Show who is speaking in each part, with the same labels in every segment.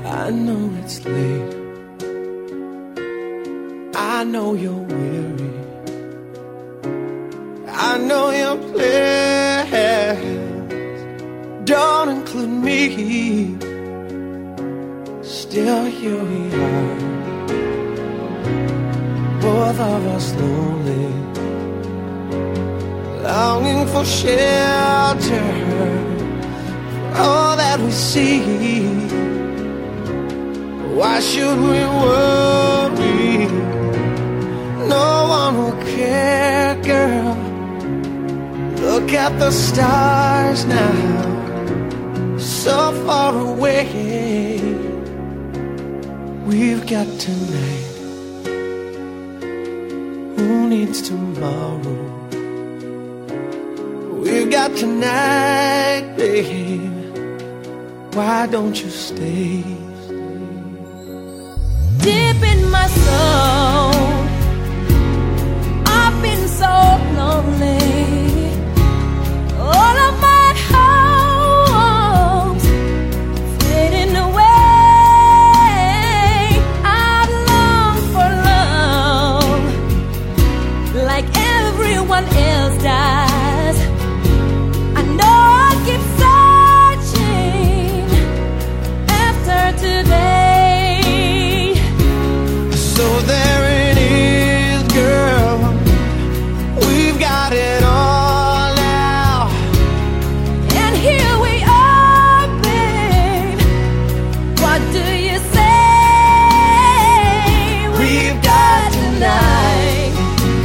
Speaker 1: I know it's late, I know you're weary, I know your plans don't include me. Still here we are, both of us lonely, longing for shelter, for all that we see. Why should we worry? No one will care, girl. Look at the stars now, so far away. We've got tonight, who needs tomorrow? We've got tonight, babe. Why don't you stay?
Speaker 2: Deep in my soul, I've been so lonely. All of my hopes fading away. I've longed for love like everyone else does. I know I'll keep searching after today.
Speaker 1: So there it is, girl. We've got it all now.
Speaker 2: And here we are, babe. What do you say?
Speaker 1: We've got tonight.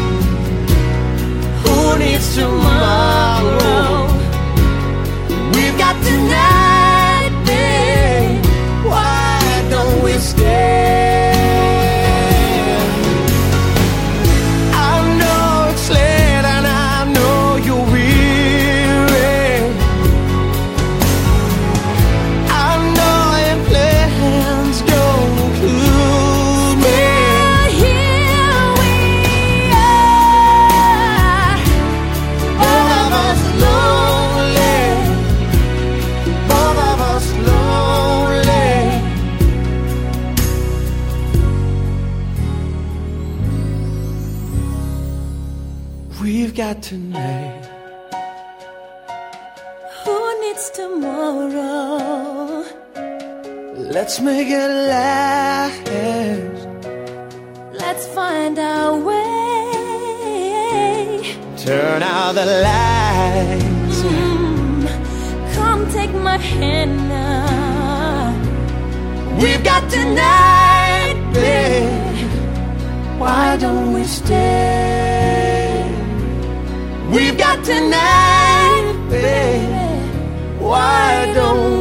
Speaker 1: Who needs tomorrow? We've got tonight, babe. Why don't we stay? We've got tonight.
Speaker 2: Who needs tomorrow?
Speaker 1: Let's make it last.
Speaker 2: Let's find our way.
Speaker 1: Turn out the lights.
Speaker 2: Come take my hand now.
Speaker 1: We've got tonight, babe. Why don't we stay? We've got tonight, babe. Why don't